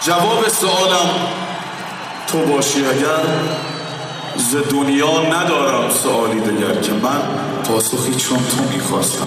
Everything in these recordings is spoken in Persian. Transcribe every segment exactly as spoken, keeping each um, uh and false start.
جواب سوالم تو باشی اگر، ز دنیا ندارم سوالی دگر که من پاسخی چون تو میخواستم.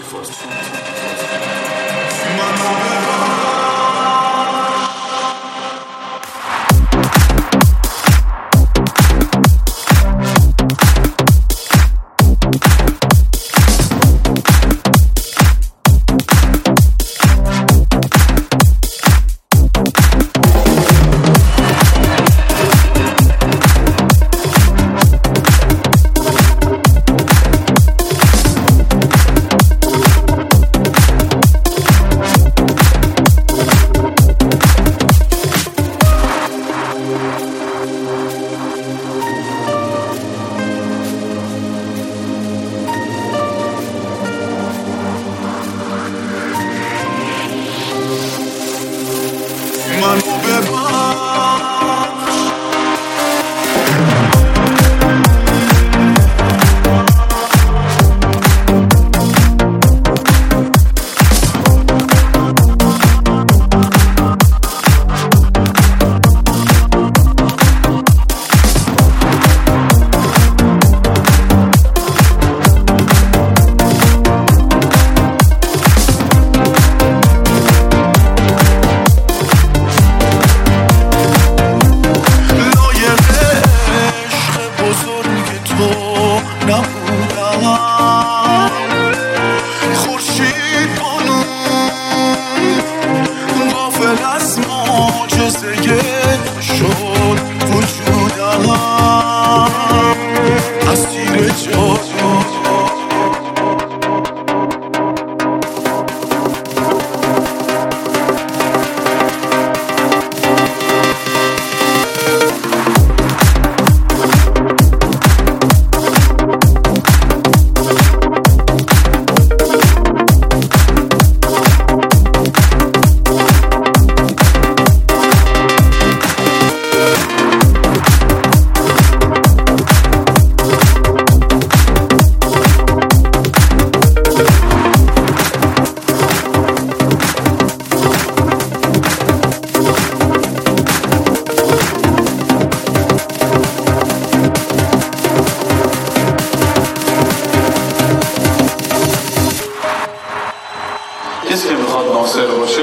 کسی که میخواد ناصر باشه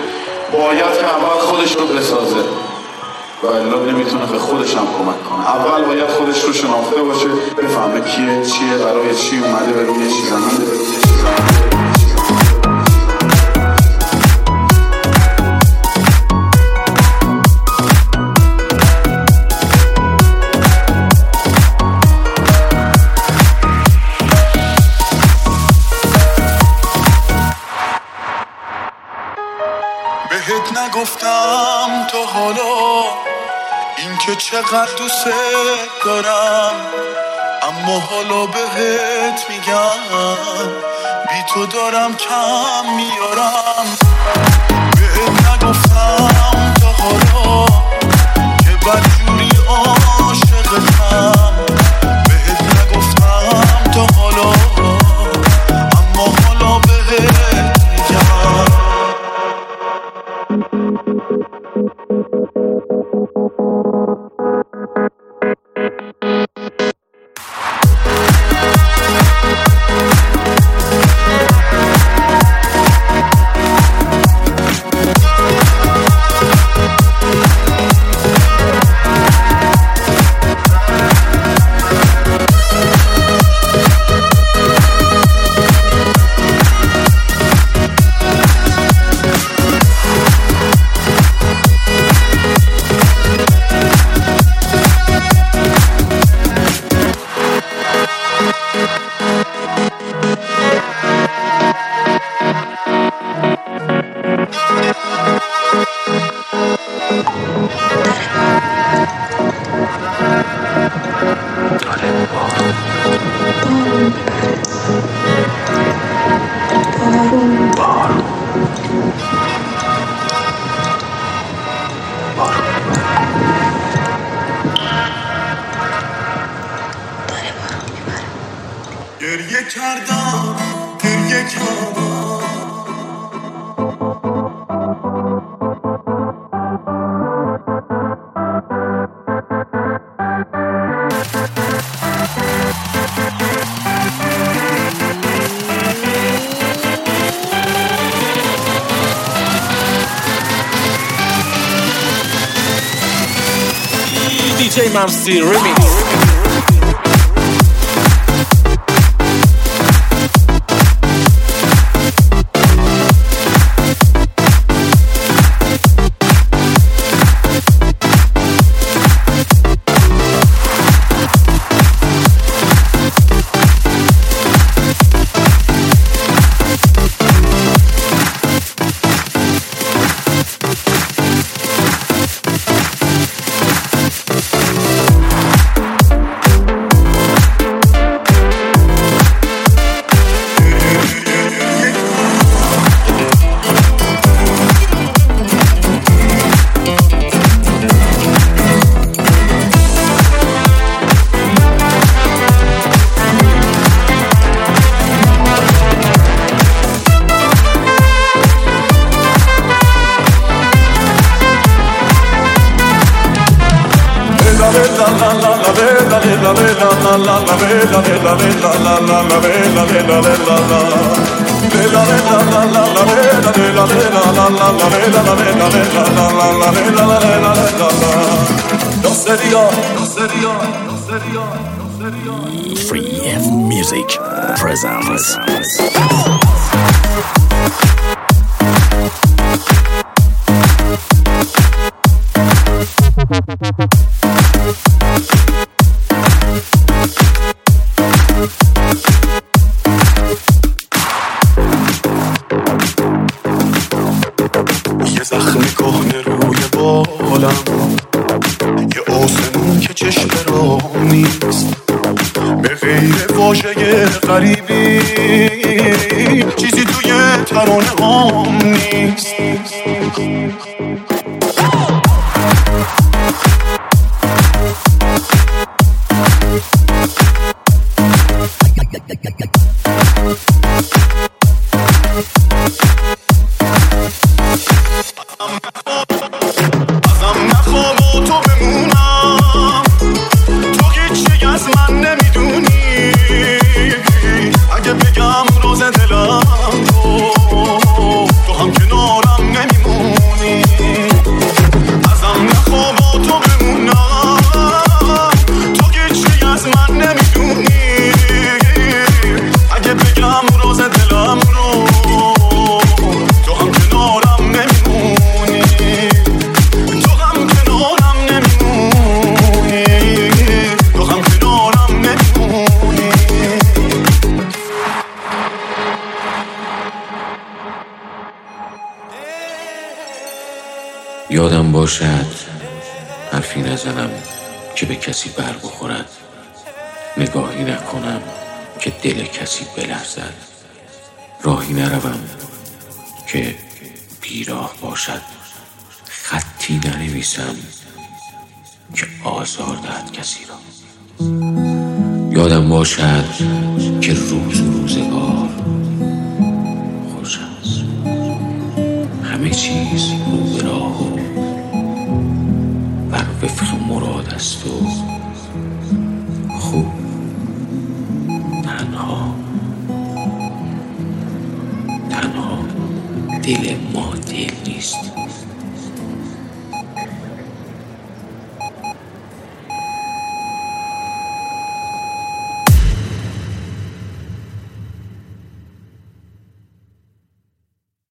باید که اول خودش رو بسازه و الا نمیتونه به خودش هم کمک کنه. اول باید خودش رو شناخته باشه، بفهمه کیه، چیه، برای چی اومده، به روی چی زمینه، به روی چی زمینه. بهت نگفتم تا حالا این که چقدر دوست دارم، اما حالا بهت میگم بی تو دارم کم میارم. بهت نگفتم تا حالا که بدجوری عاشقتم، بهت نگفتم تا حالا اما حالا بهت میگم. جی ممسی ریمیکس. Free F Music presents. یه زخم کهنه روی بالم، یه آسمون که چشم راه نیست، به غیر واژه غریبی چیزی توی ترانه هام نیست. ازم نخواه با تو بمونم، تو هیچی از من نمیدونی، اگه بگم راز دلم تو تو هم کنارم نمیمونی. ازم نخواه با تو بمونم، تو هیچی از من نمیدونی، اگه بگم راز دلم رو تو هم کنارم نمیمونی، تو هم کنارم نمیمونی، تو هم کنارم نمیمونی. یادم باشد حرفی نزنم که به کسی بر بخورد، نگاهی نکنم که دل کسی بلرزد، راهی نروم که بیراه باشد، خطی ننویسم که آزار دهد کسی را. یادم باشد که روز و روزگار خوش است، همه چیز رو به راه و بر وفق مراد است و خوب. تنها تنها دل